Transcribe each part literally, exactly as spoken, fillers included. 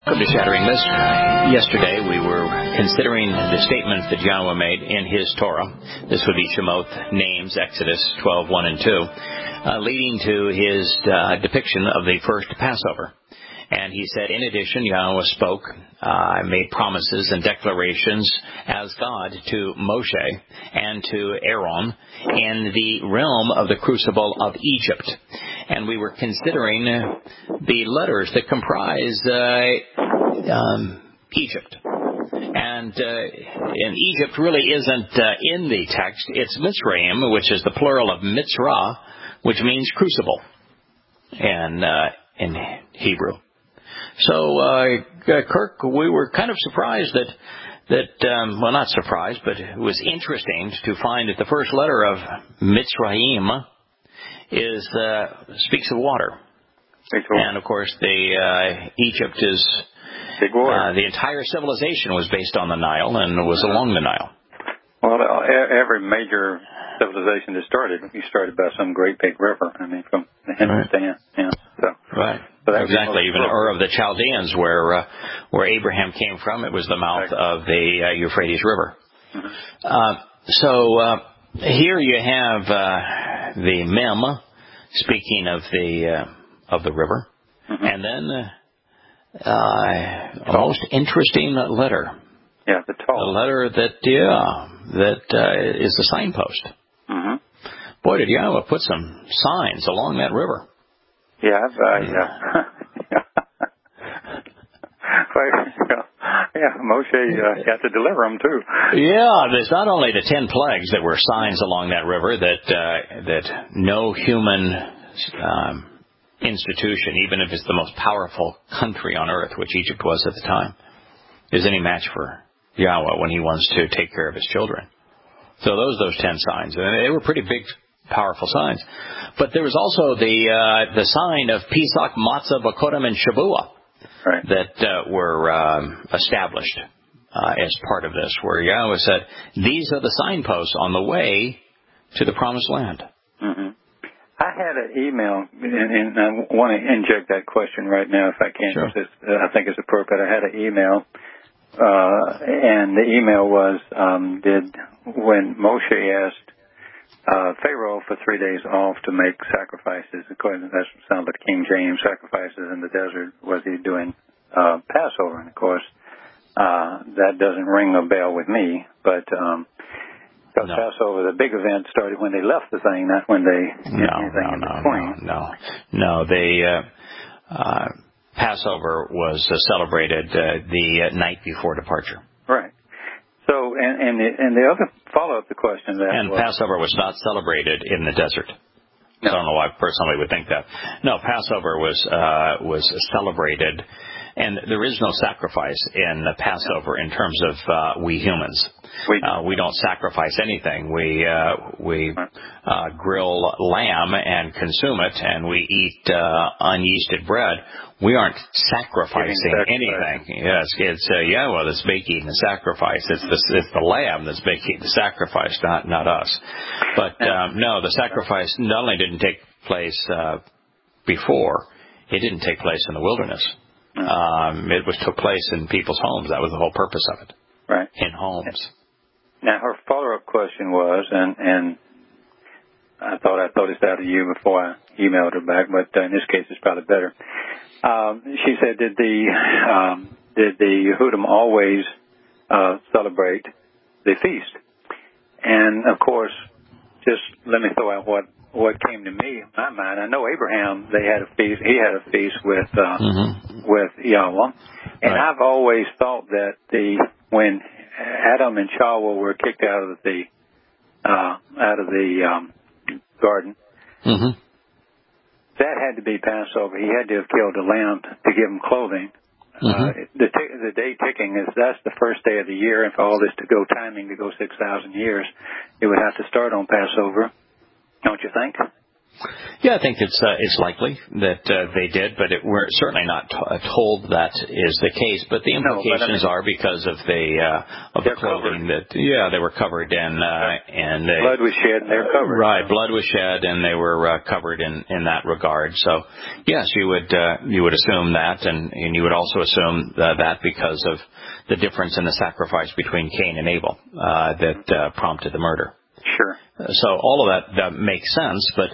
Welcome to Shattering Myths. Yesterday we were considering the statements that Yahweh made in his Torah. This would be Shemoth, Names, Exodus twelve, one and two, uh, leading to his uh, depiction of the first Passover. And he said, in addition, Yahweh spoke, uh, made promises and declarations as God to Moshe and to Aaron in the realm of the crucible of Egypt. And we were considering the letters that comprise uh, um, Egypt. And, uh, and Egypt really isn't uh, in the text. It's Mitzrayim, which is the plural of Mitzrah, which means crucible in, uh, in Hebrew. So, uh, Kirk, we were kind of surprised that, that um, well, not surprised, but it was interesting to find that the first letter of Mitzrayim is uh, speaks of water. And, of course, the uh, Egypt is, uh, the entire civilization was based on the Nile and was along the Nile. Well, every major civilization that started, you started by some great big river. I mean, from the Hindustan. Yeah, so. Right. So exactly. Even Ur of the Chaldeans, where uh, where Abraham came from, it was the mouth right. of the uh, Euphrates River. Mm-hmm. Uh, so uh, here you have uh, the Mem speaking of the uh, of the river, mm-hmm. and then uh, uh, a most interesting letter. Yeah, the Tall. The letter that yeah that uh, is the signpost. Mm-hmm. Boy, did Yahweh put some signs along that river. Yeah, uh, yeah. yeah, Moshe uh, had to deliver them too. Yeah, there's not only the ten plagues that were signs along that river that uh, that no human um, institution, even if it's the most powerful country on earth, which Egypt was at the time, is any match for Yahweh when he wants to take care of his children. So those those ten signs, and they were pretty big, powerful signs. But there was also the uh, the sign of Pesach, Matzah, Bakodim, and Shavuah right. that uh, were um, established uh, as part of this, where Yahweh said, these are the signposts on the way to the Promised Land. Mm-hmm. I had an email, and, and I want to inject that question right now if I can, sure. because uh, I think it's appropriate. I had an email, uh, and the email was, um, did when Moshe asked Uh, Pharaoh for three days off to make sacrifices. According to that sounds like King James, sacrifices in the desert. Was he doing uh, Passover? And of course, uh, that doesn't ring a bell with me. But um, because no. Passover, the big event started when they left the thing, not when they did no, anything no, in no, between. No, no, no. The uh, uh, Passover was uh, celebrated uh, the uh, night before departure. Right. So, and and the, and the other follow-up to the question that and was, Passover was not celebrated in the desert. No. I don't know why somebody would think that. No, Passover was uh, was celebrated, and there is no sacrifice in the Passover in terms of uh, we humans. We, uh, we don't sacrifice anything. We uh, we uh, grill lamb and consume it, and we eat uh, unyeasted bread. We aren't sacrificing anything. Yes, it's uh, Yahweh that's making the sacrifice. It's the it's the lamb that's making the sacrifice, not not us. But um, no, the sacrifice not only didn't take place uh, before, it didn't take place in the wilderness. Um, it was took place in people's homes. That was the whole purpose of it. Right. In homes. Now her follow-up question was, and and I thought I thought this out of you before I emailed her back, but uh, in this case it's probably better. Um, she said, did the um, did the Yehudim always uh, celebrate the feast? And of course, just let me throw out what, what came to me in my mind. I know Abraham, they had a feast. He had a feast with uh, mm-hmm. with Yahweh, and right. I've always thought that the when Adam and Chawah were kicked out of the uh, out of the um, garden. Mm-hmm. That had to be Passover. He had to have killed a lamb to give him clothing. Mm-hmm. Uh, the, t- the day ticking is that's the first day of the year, and for all this to go timing to go six thousand years, it would have to start on Passover, don't you think? Yeah, I think it's uh, it's likely that uh, they did, but it, we're certainly not t- uh, told that is the case. But the implications no, but I mean, are because of the uh, of the clothing covered. that yeah they were covered in uh, and they, blood was shed and they were covered. Right, blood was shed and they were uh, covered in, in that regard. So yes, you would uh, you would assume that, and, and you would also assume uh, that because of the difference in the sacrifice between Cain and Abel uh, that uh, prompted the murder. Sure. So all of that uh, makes sense, but.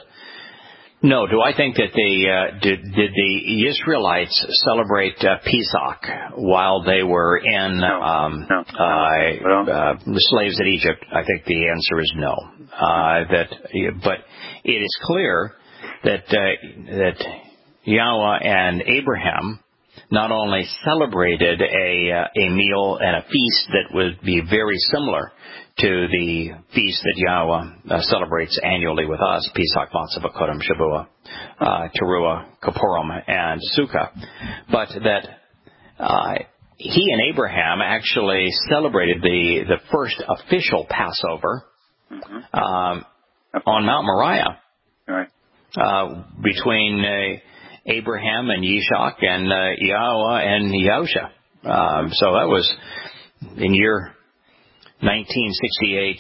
No, do I think that they uh, did? Did the Israelites celebrate uh, Pesach while they were in no, um, no, uh, no. Uh, the slaves at Egypt? I think the answer is no. Uh, that, but it is clear that uh, that Yahweh and Abraham not only celebrated a uh, a meal and a feast that would be very similar to the feast that Yahweh uh, celebrates annually with us, Pesach, Matzah, Bokodim, Shavuot, uh, Teruah, Kippurim, and Sukkah, but that uh, he and Abraham actually celebrated the, the first official Passover mm-hmm. um, on Mount Moriah right. uh, between uh, Abraham and Yishak and uh, Yahweh and Yahusha. Um, so that was in year nineteen sixty-eight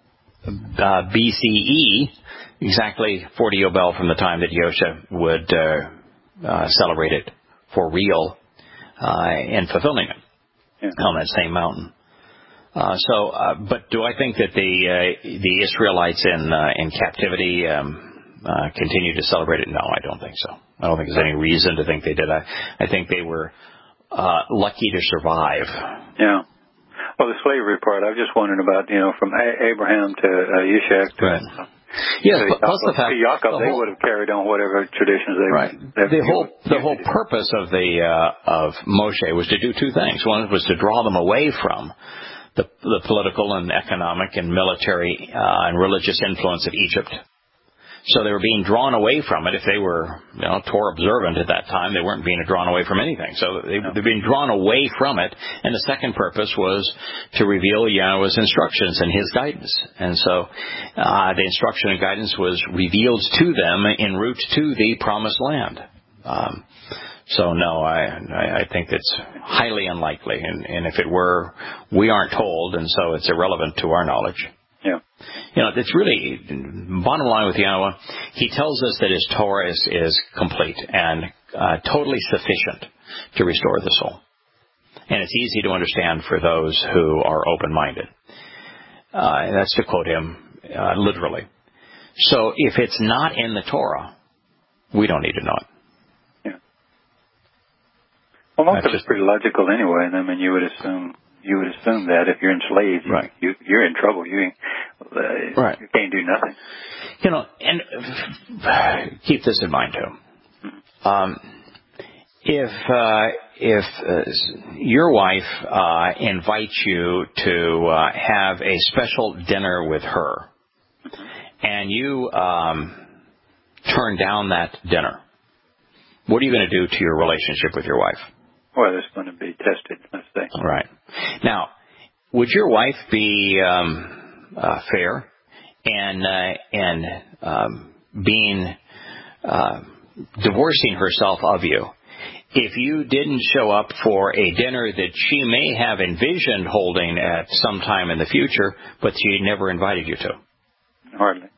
uh, B C E, exactly forty Yobel from the time that Yosha would uh, uh, celebrate it for real uh, and fulfilling it yeah. on that same mountain. Uh, so, uh, but do I think that the uh, the Israelites in uh, in captivity um, uh, continue to celebrate it? No, I don't think so. I don't think there's any reason to think they did. I, I think they were uh, lucky to survive. Yeah. Well, the slavery part, I was just wondering about, you know, from A- Abraham to uh, Yishak to right. uh, yes, to plus the fact Yaakov, the they whole, would have carried on whatever traditions they right. they the whole the whole purpose of the uh, of Moshe was to do two things. One was to draw them away from the the political and economic and military uh, and religious influence of Egypt. So they were being drawn away from it. If they were, you know, Torah observant at that time, they weren't being drawn away from anything. So they, no. they're being drawn away from it. And the second purpose was to reveal Yahweh's instructions and His guidance. And so uh, the instruction and guidance was revealed to them en route to the Promised Land. Um, so no, I, I think it's highly unlikely. And, and if it were, we aren't told, and so it's irrelevant to our knowledge. Yeah. You know, it's really, bottom line with Yahweh, He tells us that His Torah is, is complete and uh, totally sufficient to restore the soul. And it's easy to understand for those who are open-minded. Uh, and that's to quote Him uh, literally. So if it's not in the Torah, we don't need to know it. Yeah. Well, most of it's pretty logical anyway. I mean, you would assume... You would assume that if you're enslaved, right. you, you're in trouble. You, uh, right. you can't do nothing. You know, and uh, keep this in mind too. Mm-hmm. Um, if uh, if uh, your wife uh, invites you to uh, have a special dinner with her, mm-hmm. and you um, turn down that dinner, what are you going to do to your relationship with your wife? Well, it's going to be tested, let's say. Right. Now, would your wife be um, uh, fair and uh, and um, being uh, divorcing herself of you if you didn't show up for a dinner that she may have envisioned holding at some time in the future, but she never invited you to? Hardly.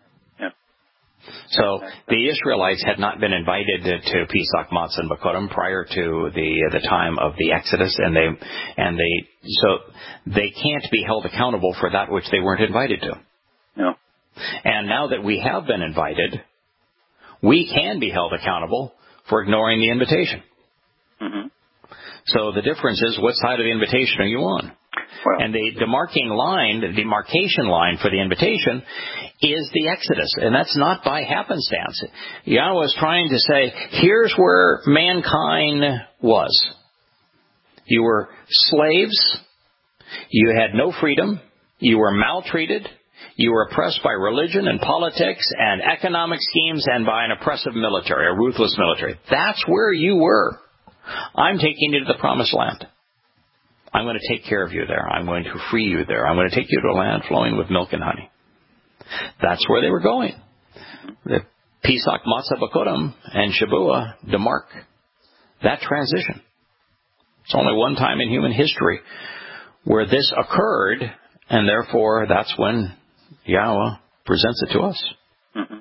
So the Israelites had not been invited to, to Pesach, Matzah, and Bokodim prior to the the time of the Exodus, and they and they so they can't be held accountable for that which they weren't invited to. No. And now that we have been invited, we can be held accountable for ignoring the invitation. Mm-hmm. So the difference is, what side of the invitation are you on? Well, and the demarcating line, the demarcation line for the invitation is the Exodus. And that's not by happenstance. Yahweh is trying to say, here's where mankind was. You were slaves. You had no freedom. You were maltreated. You were oppressed by religion and politics and economic schemes and by an oppressive military, a ruthless military. That's where you were. I'm taking you to the Promised Land. I'm going to take care of you there. I'm going to free you there. I'm going to take you to a land flowing with milk and honey. That's where they were going. The Pesach Matzah B'Kodem and Shavua demark that transition. It's only one time in human history where this occurred, and therefore that's when Yahweh presents it to us. Mm-hmm.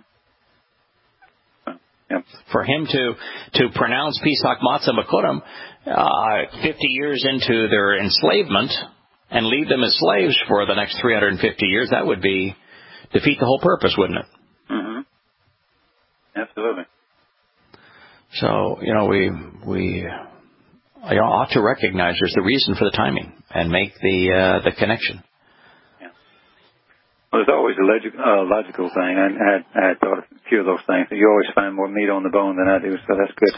Yep. For him to, to pronounce Pesach Matzah B'Kodem uh, fifty years into their enslavement and leave them as slaves for the next three hundred fifty years, that would be defeat the whole purpose, wouldn't it? Mm-hmm. Absolutely. So, you know, we we you know, ought to recognize there's the reason for the timing and make the uh, the connection. Yeah. Well, there's always a logic, uh, logical thing. I, I, had, I had thought of a few of those things. You always find more meat on the bone than I do, so that's good.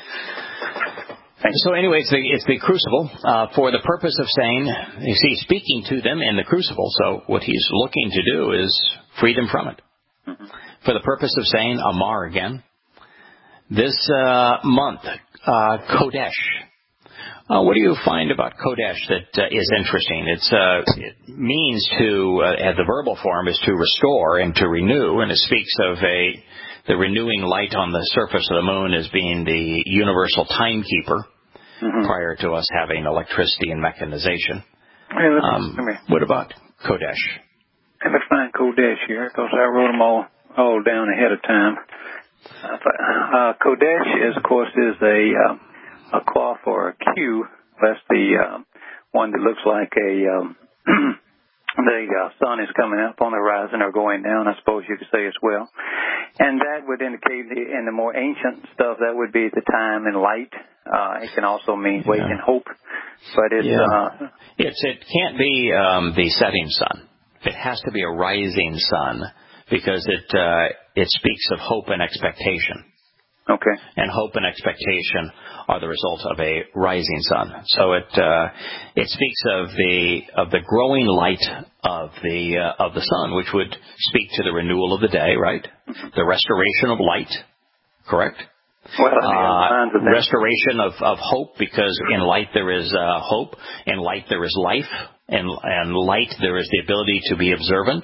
So anyway, it's the, it's the crucible uh, for the purpose of saying, you see, speaking to them in the crucible. So what he's looking to do is free them from it. Mm-hmm. For the purpose of saying Amar again. This uh, month, uh, Kodesh. Uh, what do you find about Kodesh that uh, is interesting? It's uh, it means to, uh, the verbal form is to restore and to renew, and it speaks of a the renewing light on the surface of the moon as being the universal timekeeper, mm-hmm. prior to us having electricity and mechanization. Hey, let me, um, let me, what about Kodesh? Let me find Kodesh here, because I wrote them all, all down ahead of time. Uh, uh, Kodesh, is, of course, is a um, a cloth or a cue. That's the uh, one that looks like a um, the uh, sun is coming up on the horizon or going down, I suppose you could say as well. And that would indicate, the, in the more ancient stuff, that would be the time and light. Uh, it can also mean wait yeah. and hope. But it's, yeah. uh, it's it can't be um, the setting sun. It has to be a rising sun, because it uh, it speaks of hope and expectation. Okay. And hope and expectation are the result of a rising sun. So it uh, it speaks of the of the growing light of the uh, of the sun, which would speak to the renewal of the day, right? The restoration of light, correct? Well, uh, restoration of, of hope, because in light there is uh, hope, in light there is life, and and light there is the ability to be observant.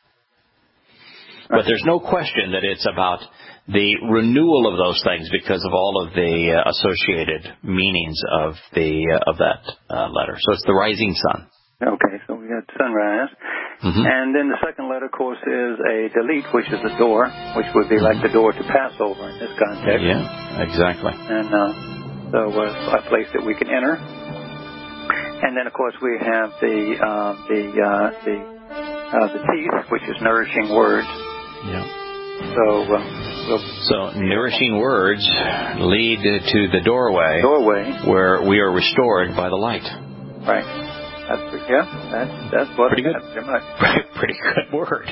But there's no question that it's about the renewal of those things because of all of the uh, associated meanings of the uh, of that uh, letter. So it's the rising sun. Okay, so we got sunrise. Mm-hmm. And then the second letter, of course, is a delete, which is a door, which would be like the door to Passover in this context. Yeah, exactly. And uh, so uh, a place that we can enter. And then, of course, we have the uh, the uh, the uh, the teeth, which is nourishing words. Yeah. So, uh, we'll, so nourishing words lead to the doorway, doorway, where we are restored by the light. Right. That's, yeah. That's that's what. Pretty good. That's pretty good word.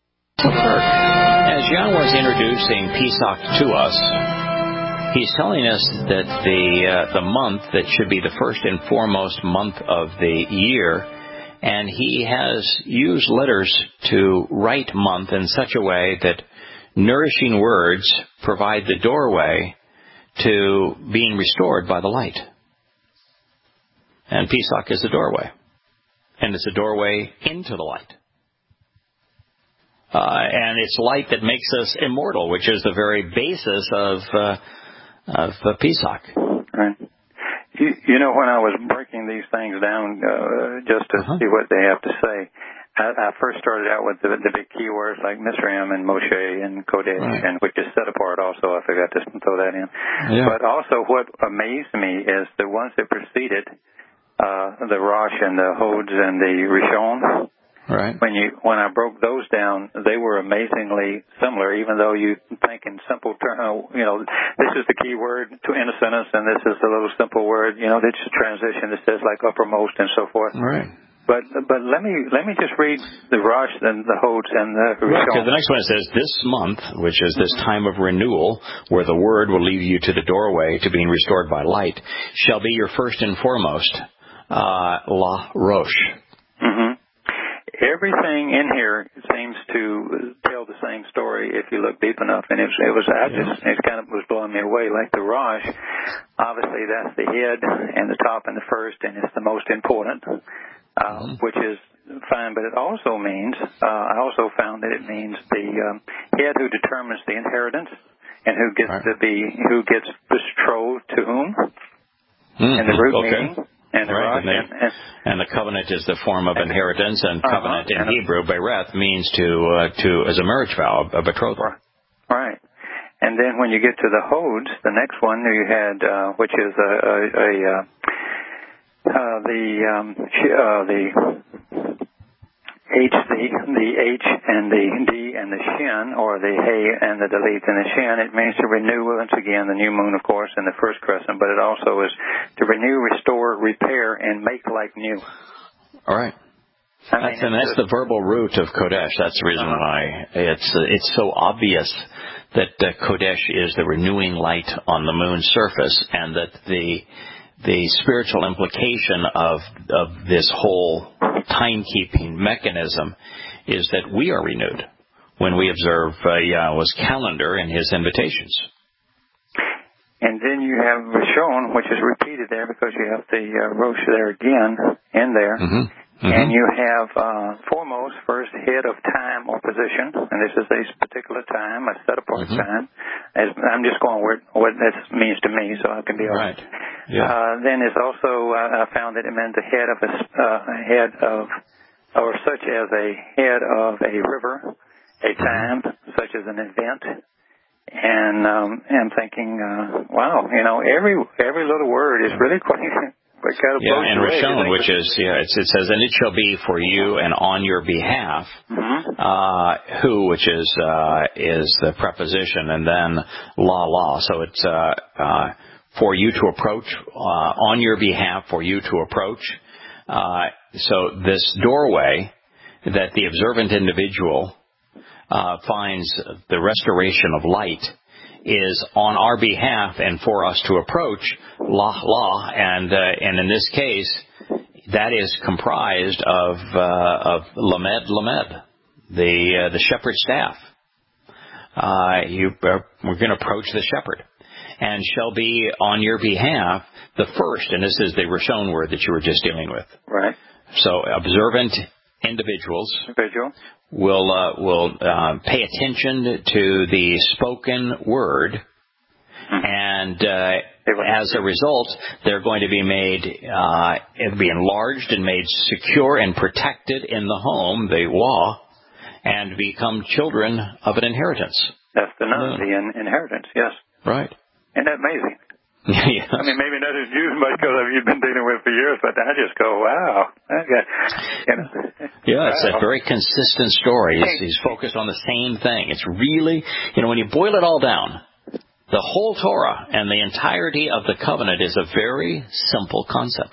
As Yahweh is introducing Pesach to us, he's telling us that the uh, the month that should be the first and foremost month of the year. And he has used letters to write month in such a way that nourishing words provide the doorway to being restored by the light. And Pesach is the doorway. And it's a doorway into the light. Uh, and it's light that makes us immortal, which is the very basis of, uh, of uh, Pesach. Right. You, you know, when I was breaking these things down uh, just to uh-huh. see what they have to say, I, I first started out with the, the big keywords like Mizraim and Moshe and Kodesh, right. and which is set apart also. I forgot to throw that in. Yeah. But also what amazed me is the ones that preceded uh, the Rosh and the Hods and the Rishon. Right. When you when I broke those down, they were amazingly similar. Even though you think in simple terms, uh, you know, this is the key word to in a sentence, and this is the little simple word. You know, it's a transition that says like uppermost and so forth. Right. But but let me let me just read the Rosh and the Hods and the Rishon. Right, because the next one says this month, which is this time of renewal, where the word will lead you to the doorway to being restored by light, shall be your first and foremost uh, La Rosh. Mm-hmm. Everything in here seems to tell the same story if you look deep enough, and it was, it was I just it kind of was blowing me away. Like the Rosh, obviously that's the head and the top and the first, and it's the most important, uh, mm-hmm. which is fine. But it also means uh, I also found that it means the um, head who determines the inheritance, and who gets right. to be, who gets betrothed to whom, mm-hmm. and the root okay. meaning. And the, right. rock, and, they, and, and, and the covenant is the form of and inheritance, and uh-huh, covenant in and Hebrew, bereth, means to uh, to as a marriage vow, a betrothal. Right. And then when you get to the Hodes, the next one you had, uh, which is a, a, a uh, uh, the um, uh, the H, the the H and the D and the Shin, or the Hey and the Delete and the Shin. It means to renew once again the new moon, of course, and the first crescent. But it also is to renew, restore, repair, and make like new. All right. I mean, that's, and that's the verbal root of Kodesh. That's the reason uh-huh. why it's uh, it's so obvious that uh, Kodesh is the renewing light on the moon's surface, and that the the spiritual implication of of this whole timekeeping mechanism is that we are renewed when we observe uh, Yahweh's calendar and His invitations. And then you have Rishon, which is repeated there because you have the uh, Rosh there again in there. Mm-hmm. Mm-hmm. And you have uh, foremost, first, head of time or position, and this is a particular time, a set-apart mm-hmm. time. As I'm just going where what that means to me, so I can be right. Yeah. Uh, then it's also uh, I found that it meant the head of a uh, head of, or such as a head of a river, a time, mm-hmm. such as an event. And um, I'm thinking, uh, wow, you know, every every little word is really quite. Yeah, and Rishon, which is, yeah, it, it says, and it shall be for you and on your behalf, mm-hmm. uh, who, which is, uh, is the preposition, and then la la. So it's, uh, uh, for you to approach, uh, on your behalf, for you to approach. Uh, so this doorway that the observant individual, uh, finds the restoration of light is on our behalf and for us to approach, la la, and uh, and in this case, that is comprised of uh, of lamed lamed, the uh, the shepherd's staff. Uh, you uh, we're going to approach the shepherd, and shall be on your behalf the first, and this is the Rishon word that you were just dealing with. Right. So observant individuals. Individual. will uh, will uh, pay attention to the spoken word, mm-hmm. and uh, as a result, they're going to be made, uh, it'll be enlarged and made secure and protected in the home, the Wa, and become children of an inheritance. That's the nun, the in- inheritance, yes. Right. Isn't that amazing? Yes. I mean, maybe not as used much because you've been dealing with it for years, but I just go, wow. Okay. You know, yeah, it's wow. a very consistent story. He's, he's focused on the same thing. It's really, you know, when you boil it all down, the whole Torah and the entirety of the covenant is a very simple concept.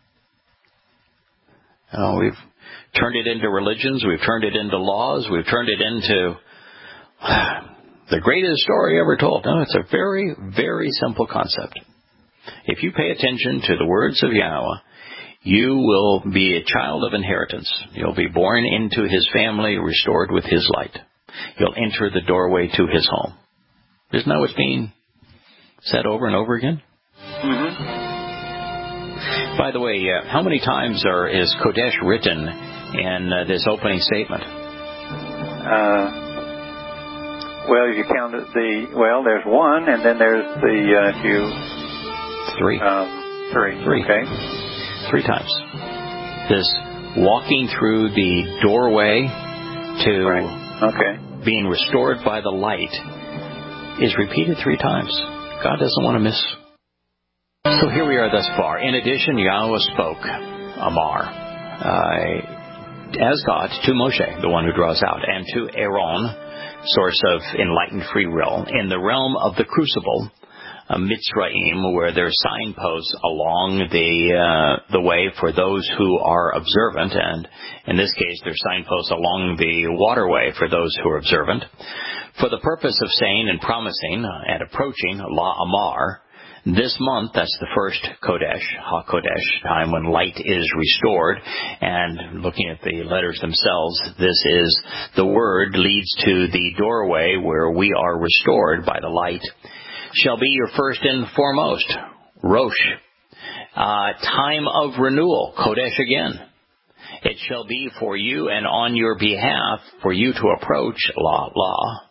You know, we've turned it into religions, we've turned it into laws, we've turned it into the greatest story ever told. No, it's a very, very simple concept. If you pay attention to the words of Yahweh, you will be a child of inheritance. You'll be born into His family, restored with His light. You'll enter the doorway to His home. Isn't that what's being said over and over again? Mm-hmm. By the way, uh, how many times are, is Kodesh written in uh, this opening statement? Uh, well, you count the, well, there's one, and then there's the, uh, you... Three. Um, three. Three. Okay. Three times. This walking through the doorway to right. Okay. being restored by the light is repeated three times. God doesn't want to miss. So here we are thus far. In addition, Yahweh spoke, Amar, uh, as God, to Moshe, the one who draws out, and to Aaron, source of enlightened free will, in the realm of the crucible, uh, Mitzrayim, where there are signposts along the uh, the way for those who are observant, and in this case, there are signposts along the waterway for those who are observant, for the purpose of saying and promising and approaching La Amar. This month, that's the first Kodesh, HaKodesh, time when light is restored. And looking at the letters themselves, this is the word leads to the doorway where we are restored by the light. Shall be your first and foremost, Rosh, uh, time of renewal, Kodesh again. It shall be for you and on your behalf for you to approach La La.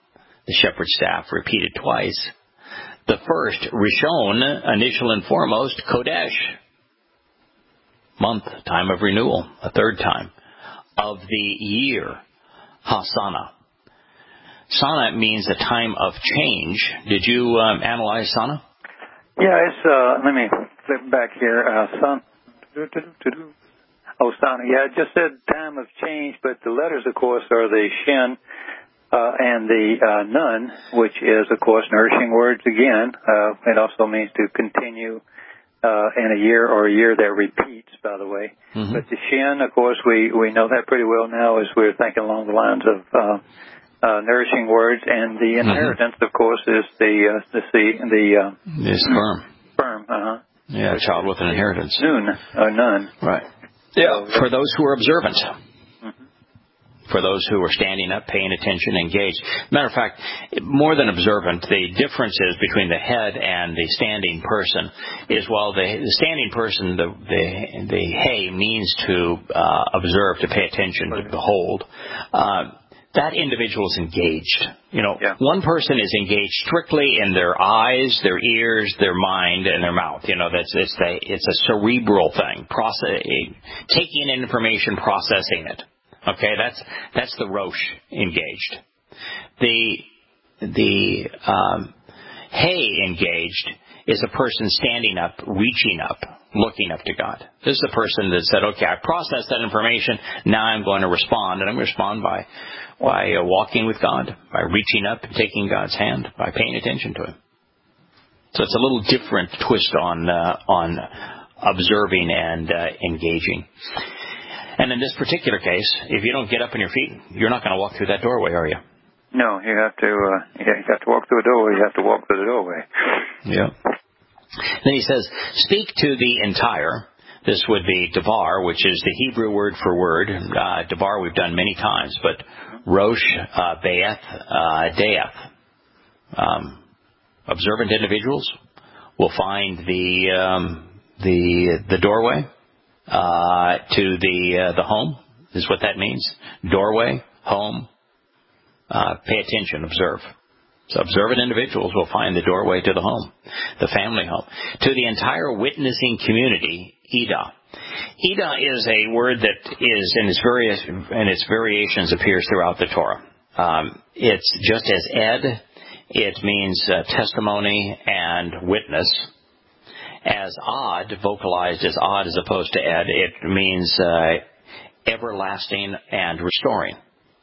the shepherd's staff, repeated twice. The first, Rishon, initial and foremost, Kodesh, month, time of renewal, a third time, of the year, Hasana. Sana means a time of change. Did you um, analyze Sana? Yeah, it's, uh, let me flip back here. Uh, Sana. Oh, Sana. Yeah, it just said time of change, but the letters, of course, are the Shin uh, and the uh, Nun, which is, of course, nourishing words again. Uh, it also means to continue uh, in a year or a year that repeats, by the way. Mm-hmm. But the Shin, of course, we, we know that pretty well now as we're thinking along the lines of uh, uh, nourishing words. And the inheritance, mm-hmm. of course, is the, uh, the, the, uh, the sperm. Sperm, uh-huh. Yeah, a child with an inheritance. Nun, or none. Right. Yeah. For those who are observant. Mm-hmm. For those who are standing up, paying attention, engaged. Matter of fact, more than observant, the differences between the head and the standing person is, while the, the standing person, the the, the hey, means to uh, observe, to pay attention, to behold. Uh, that individual is engaged. You know, yeah. One person is engaged strictly in their eyes, their ears, their mind, and their mouth. You know, that's it's the it's a cerebral thing, process, taking in information, processing it. Okay, that's that's the Rosh engaged. The the um, Hey engaged is a person standing up, reaching up, looking up to God. This is a person that said, okay, I processed that information, now I'm going to respond, and I'm going to respond by by uh, walking with God, by reaching up and taking God's hand, by paying attention to Him. So it's a little different twist on uh, on observing and uh, engaging. And in this particular case, if you don't get up on your feet, you're not going to walk through that doorway, are you? No, you have to. Uh, you have to walk through a doorway. You have to walk through the doorway. Yeah. Then he says, "Speak to the entire." This would be davar, which is the Hebrew word for word. Uh, davar we've done many times, but rosh, uh, be'eth, uh, de'eth. Um, observant individuals will find the um, the the doorway uh, to the uh, the home. Is what that means. Doorway, home. Uh, pay attention, observe. So observant individuals will find the doorway to the home, the family home. To the entire witnessing community, Ida. Ida is a word that is in its various in its variations appears throughout the Torah. Um, it's just as ed, it means uh, testimony and witness. As ad, vocalized as ad as opposed to ed, it means uh, everlasting and restoring.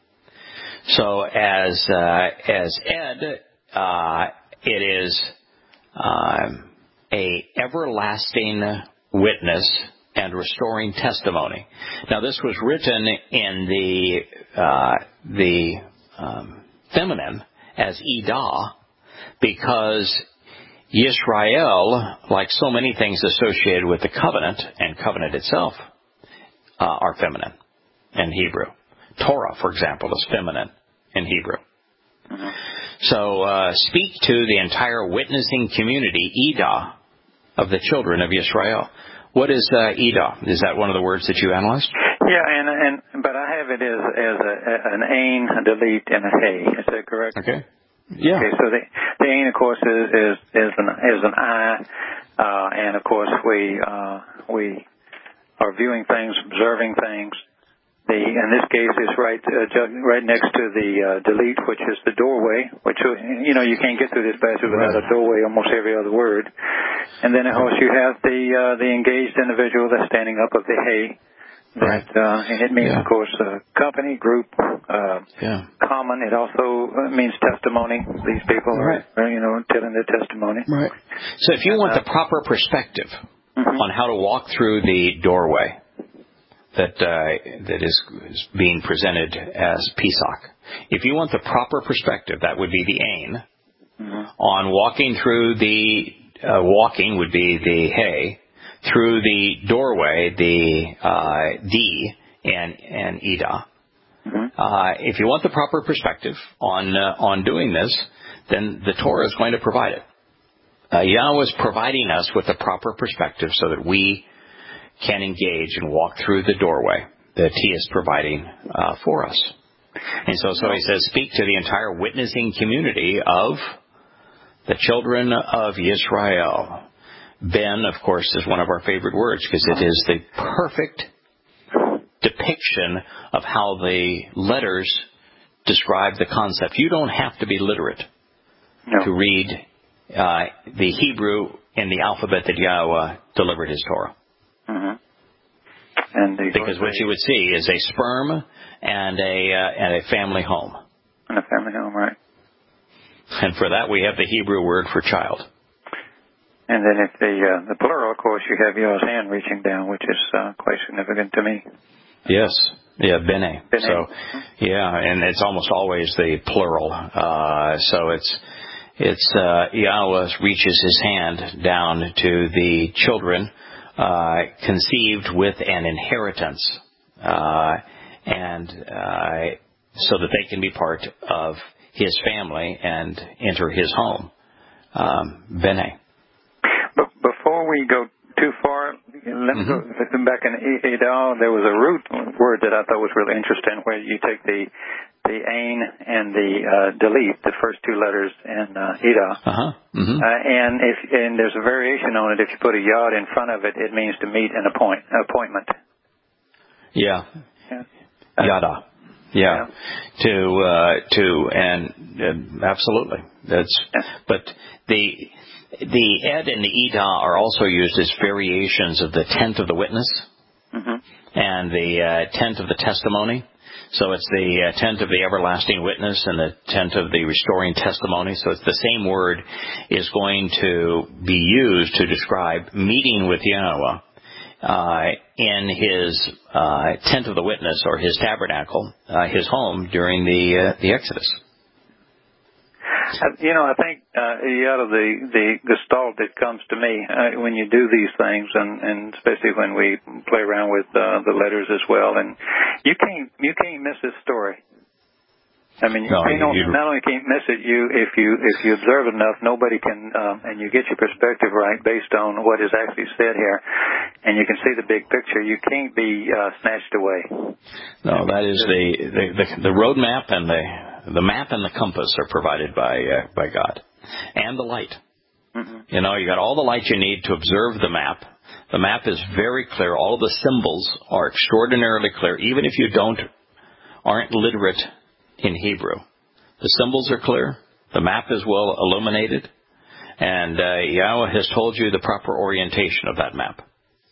So as uh, as ed, uh, it is um, a everlasting witness and restoring testimony. Now, this was written in the uh, the um, feminine as Ida because Yisrael, like so many things associated with the covenant and covenant itself, uh, are feminine in Hebrew. Torah, for example, is feminine in Hebrew. Mm-hmm. So uh, speak to the entire witnessing community, Ida, of the children of Yisrael. What is uh, Ida? Is that one of the words that you analyzed? Yeah, and and but I have it as as a, an ain, a delete, and a hey. Is that correct? Okay. Yeah. Okay. So the the ain, of course, is is is an is an I, uh, and of course we uh, we are viewing things, observing things. The, in this case, it's right uh, right next to the uh, delete, which is the doorway, which, you know, you can't get through this passage without a doorway, almost every other word. And then, of course, you have the uh, the engaged individual that's standing up of the hey. That, uh, and it means, yeah. of course, uh, company, group, uh, yeah. common. It also means testimony. These people right. are, you know, telling their testimony. Right. So if you want uh, the proper perspective mm-hmm. on how to walk through the doorway, that uh, that is, is being presented as Pesach. If you want the proper perspective, that would be the ain. Mm-hmm. On walking through the, uh, walking would be the hey, through the doorway, the uh, D and, and Ida. Mm-hmm. Uh, if you want the proper perspective on, uh, on doing this, then the Torah is going to provide it. Uh, Yahweh is providing us with the proper perspective so that we can engage and walk through the doorway that He is providing uh, for us. And so, so he says, speak to the entire witnessing community of the children of Yisrael. Ben, of course, is one of our favorite words because it is the perfect depiction of how the letters describe the concept. You don't have to be literate no. to read uh, the Hebrew in the alphabet that Yahweh delivered his Torah. Mm-hmm. And because what you would see is a sperm and a uh, and a family home. And a family home, right. And for that we have the Hebrew word for child. And then if the uh, the plural, of course, you have Yahweh's hand reaching down, which is uh, quite significant to me. Yes. Yeah, bene. Bene. So, yeah, and it's almost always the plural. Uh, so it's it's uh, Yahweh reaches his hand down to the children uh, conceived with an inheritance, uh, and uh, so that they can be part of his family and enter his home. Um, bene. But before we go too far, let me mm-hmm. go back in Edah. There was a root word that I thought was really interesting, where you take the the ain and the uh, delete, the first two letters in uh, Edah, uh-huh. mm-hmm. uh, and if and there's a variation on it. If you put a yod in front of it, it means to meet an appoint appointment. Yeah, yeah. Uh, yada. Yeah. yeah, to uh, to and uh, absolutely. That's yeah. but the. The ed and the edah are also used as variations of the tent of the witness mm-hmm. and the uh, tent of the testimony. So it's the uh, tent of the everlasting witness and the tent of the restoring testimony. So it's the same word is going to be used to describe meeting with Yahweh uh, in his uh, tent of the witness or his tabernacle, uh, his home during the uh, the Exodus. You know, I think uh, out of the the gestalt that comes to me uh, when you do these things, and, and especially when we play around with uh, the letters as well, and you can't you can't miss this story. I mean, no, you you, don't, you, not only can't miss it, you if you if you observe enough, nobody can, um, and you get your perspective right based on what is actually said here, and you can see the big picture. You can't be uh, snatched away. No, that is the the the, the road map and the. The map and the compass are provided by uh, by God, and the light. Mm-hmm. You know, you got all the light you need to observe the map. The map is very clear. All of the symbols are extraordinarily clear, even if you don't aren't literate in Hebrew. The symbols are clear. The map is well illuminated, and uh, Yahweh has told you the proper orientation of that map.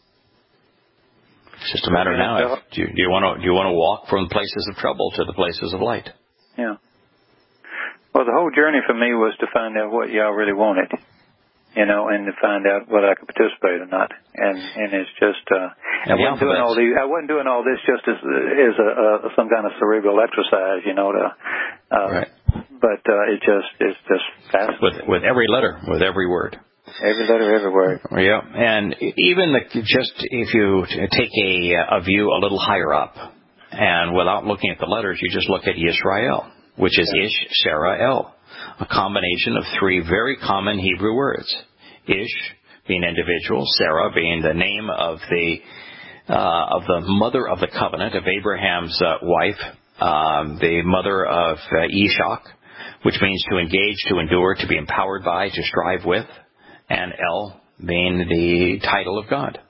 It's just a matter now. If, do you, do you want to do you want to walk from places of trouble to the places of light? Yeah. Well, the whole journey for me was to find out what y'all really wanted, you know, and to find out whether I could participate or not. And and it's just uh, I wasn't doing all these. I wasn't doing all this just as as a, a some kind of cerebral exercise, you know. To, uh, right. But uh, it just it's just fascinating. With with every letter, with every word. Every letter, every word. Yeah, and even the, just if you take a a view a little higher up. And without looking at the letters, you just look at Yisrael, which is Ish, Sarah, El, a combination of three very common Hebrew words. Ish being individual, Sarah being the name of the uh, of the mother of the covenant of Abraham's uh, wife, um, the mother of uh, Ishak, which means to engage, to endure, to be empowered by, to strive with, and El being the title of God.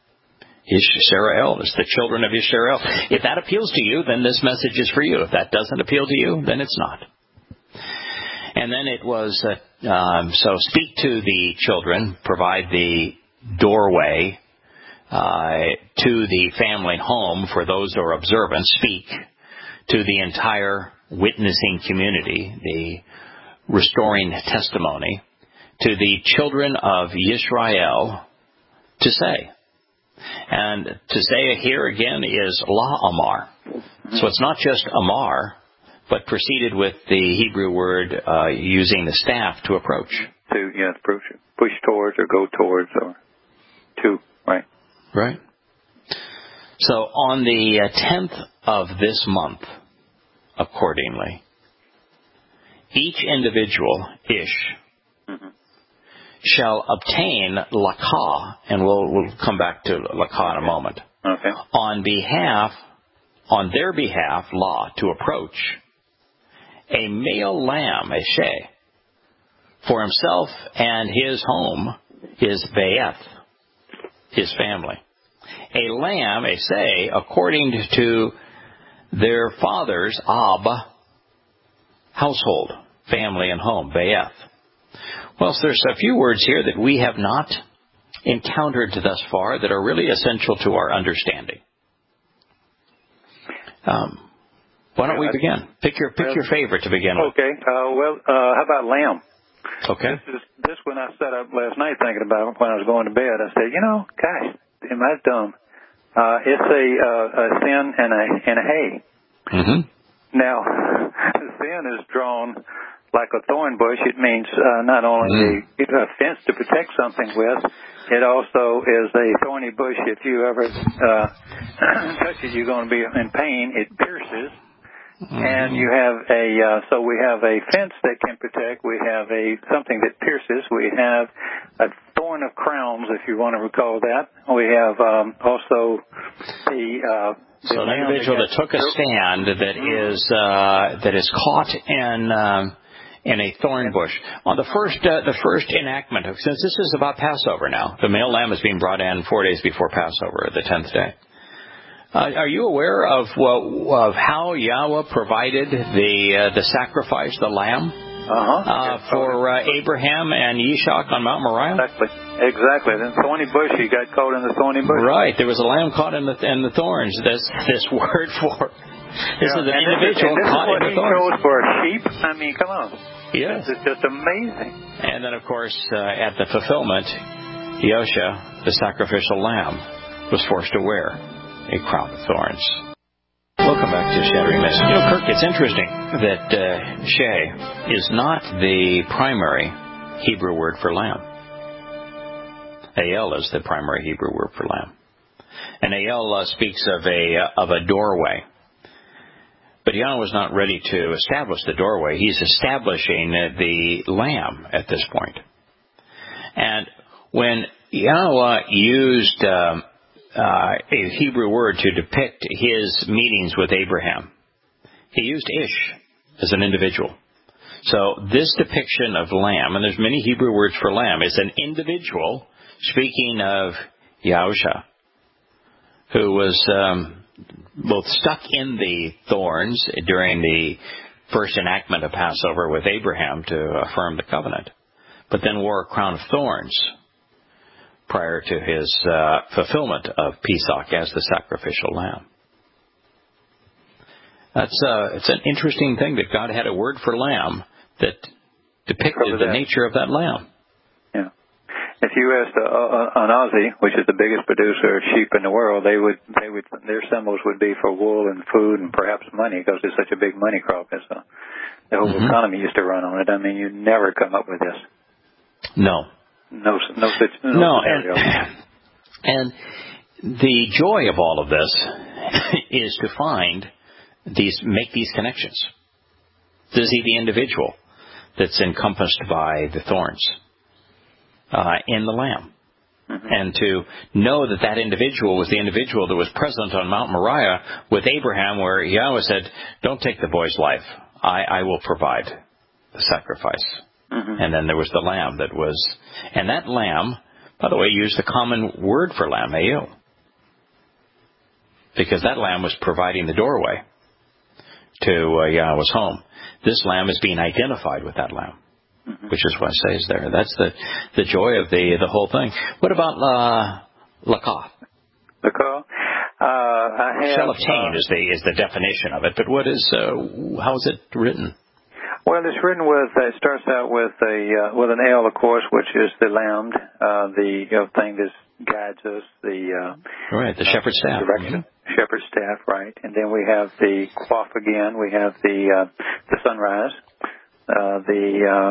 Yisrael, it's the children of Yisrael. If that appeals to you, then this message is for you. If that doesn't appeal to you, then it's not. And then it was, uh, um, so speak to the children, provide the doorway uh, to the family home for those who are observant. Speak to the entire witnessing community, the restoring testimony, to the children of Yisrael to say. And to say here again is La Amar. So it's not just Amar, but preceded with the Hebrew word uh, using the staff to approach. To, yeah, push, push towards or go towards or to, right? Right. So on the tenth of this month, accordingly, each individual, Ish, mm-hmm. shall obtain lakah, and we'll we'll come back to lakah in a moment, okay. on behalf on their behalf law to approach a male lamb, a sheh, for himself and his home, his bayeth, his family. A lamb, a say, according to their father's ab, household, family and home, bayeth. Well, so there's a few words here that we have not encountered thus far that are really essential to our understanding. Um, why don't we begin? Pick your pick your favorite to begin with. Okay. Uh, well, uh, how about lamb? Okay. This is this one I sat up last night thinking about when I was going to bed. I said, you know, gosh, am I dumb? Uh, it's a, uh, a sin and a and a hay. Mm-hmm. Now, the sin is drawn like a thorn bush. It means uh, not only mm. a, a fence to protect something with, it also is a thorny bush. If you ever uh, touch it, you're going to be in pain. It pierces. Mm-hmm. And you have a, uh, so we have a fence that can protect. We have a, something that pierces. We have a thorn of crowns, if you want to recall that. We have, um, also the, uh, so an individual that took a stand that is, uh, that is caught in, um, in a thorn bush. On the first, uh, the first enactment, since this is about Passover now, the male lamb is being brought in four days before Passover, the tenth day. Uh, are you aware of well, of how Yahweh provided the uh, the sacrifice, the lamb, uh-huh. uh, for uh, Abraham and Yishak on Mount Moriah? Exactly, exactly. The thorny bush, he got caught in the thorny bush. Right, there was a lamb caught in the in the thorns. This this word for this yeah. is an and individual this is, and this caught is what in the he thorns. chose for a sheep. I mean, come on. Yes, it's just amazing. And then, of course, uh, at the fulfillment, Yosha, the sacrificial lamb, was forced to wear a crown of thorns. Welcome back to Shattering Myths. You know, Kirk, it's interesting that uh, sheh is not the primary Hebrew word for lamb. Ayel is the primary Hebrew word for lamb. And Ayel uh, speaks of a uh, of a doorway. But Yahweh was not ready to establish the doorway. He's establishing uh, the lamb at this point. And when Yahweh used Um, Uh, a Hebrew word to depict his meetings with Abraham, he used Ish as an individual. So this depiction of lamb, and there's many Hebrew words for lamb, is an individual speaking of Yahusha, who was um, both stuck in the thorns during the first enactment of Passover with Abraham to affirm the covenant, but then wore a crown of thorns prior to his uh, fulfillment of Pesach as the sacrificial lamb. That's uh, it's an interesting thing that God had a word for lamb that depicted the that. nature of that lamb. Yeah. If you asked uh, uh, an Aussie, which is the biggest producer of sheep in the world, they would they would their symbols would be for wool and food and perhaps money, because it's such a big money crop. It's a, the whole mm-hmm. economy used to run on it. I mean, you never come up with this. No. No, no such. No, no and, and the joy of all of this is to find these, make these connections. To see the individual that's encompassed by the thorns uh, in the lamb, mm-hmm. and to know that that individual was the individual that was present on Mount Moriah with Abraham, where Yahweh said, "Don't take the boy's life. I, I will provide the sacrifice." Mm-hmm. And then there was the lamb that was, and that lamb, by the way, used the common word for lamb, ayil, because that lamb was providing the doorway to uh, Yahweh's home. This lamb is being identified with that lamb, mm-hmm. which is what it says there. That's the the joy of the the whole thing. What about uh, lakah? Lakah. Uh, I have, Shall obtain uh, is the is the definition of it, but what is uh, how is it written? Well, it's written with, uh, it starts out with a, uh, with an L, of course, which is the lamb, uh, the you know, thing that guides us, the, uh, right, the uh, shepherd's staff. Direction, mm-hmm. shepherd's staff, right. And then we have the quaff again, we have the, uh, the sunrise, uh, the, uh,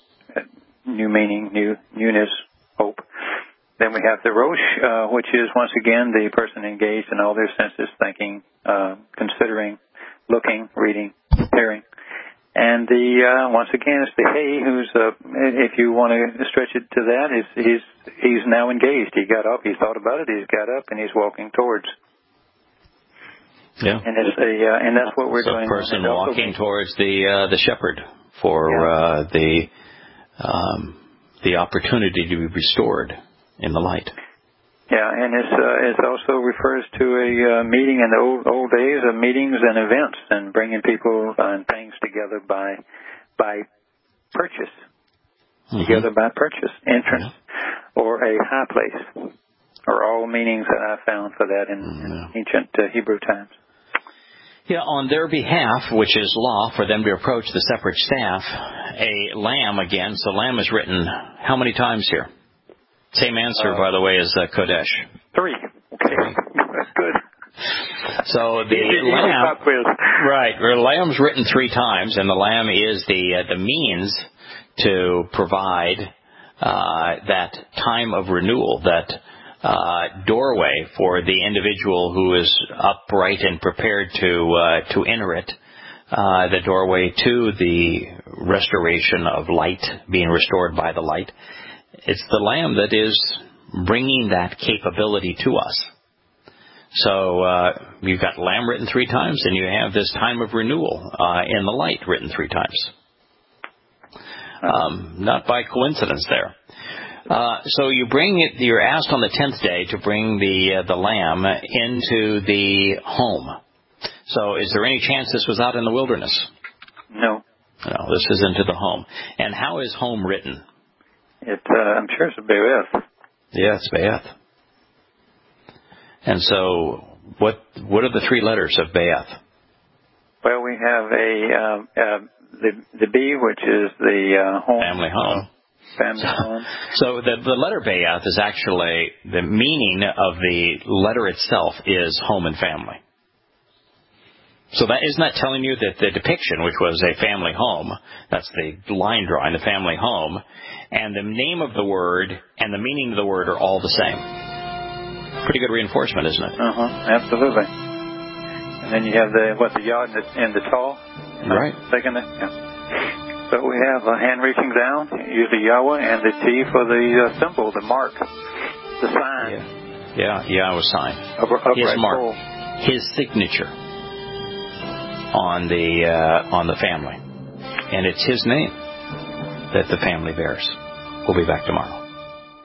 new meaning, new, newness, hope. Then we have the rosh, uh, which is once again the person engaged in all their senses, thinking, uh, considering, looking, reading, hearing. And the uh, once again, it's the hay who's, uh, if you want to stretch it to that, is he's he's now engaged. He got up, he thought about it, he's got up, and he's walking towards. Yeah. And it's a, uh, and that's what we're so doing. A person also, walking towards the uh, the shepherd for yeah. uh, the um, the opportunity to be restored in the light. Yeah, and it's uh, it also refers to a uh, meeting in the old old days of meetings and events and bringing people and things together by by purchase, mm-hmm. together by purchase, entrance, yeah. or a high place, are all meanings that I found for that in, yeah. in ancient uh, Hebrew times. Yeah, on their behalf, which is law for them to approach the separate staff, a lamb again. So lamb is written how many times here? Same answer, uh, by the way, as uh, Kodesh. Three. Okay, that's good. So the lamb, right? The lamb's written three times, and the lamb is the uh, the means to provide uh, that time of renewal, that uh, doorway for the individual who is upright and prepared to uh, to enter it. Uh, the doorway to the restoration of light, being restored by the light. It's the Lamb that is bringing that capability to us. So uh, you've got Lamb written three times, and you have this time of renewal uh, in the light written three times. Um, not by coincidence there. Uh, so you bring it. You're asked on the tenth day to bring the uh, the lamb into the home. So is there any chance this was out in the wilderness? No. No, this is into the home. And how is home written? It, uh, I'm sure it's a Be'eth. Yeah, it's Be'eth. And so, what what are the three letters of Be'eth? Well, we have a uh, uh, the the B, which is the uh, home. Family home. Family so, home. So the the letter Be'eth is actually, the meaning of the letter itself is home and family. So that isn't that telling you that the depiction, which was a family home, that's the line drawing, the family home, and the name of the word and the meaning of the word are all the same. Pretty good reinforcement, isn't it? Uh-huh, absolutely. And then you have the, what, the yod and the, and the tall? Right. Second, yeah. So we have a hand reaching down, usually Yahweh, and the T for the uh, symbol, the mark, the sign. Yeah, yeah, Yahweh's sign. Upper, upright his mark, pole. his signature on the uh, on the family, and it's his name that the family bears. We'll be back tomorrow.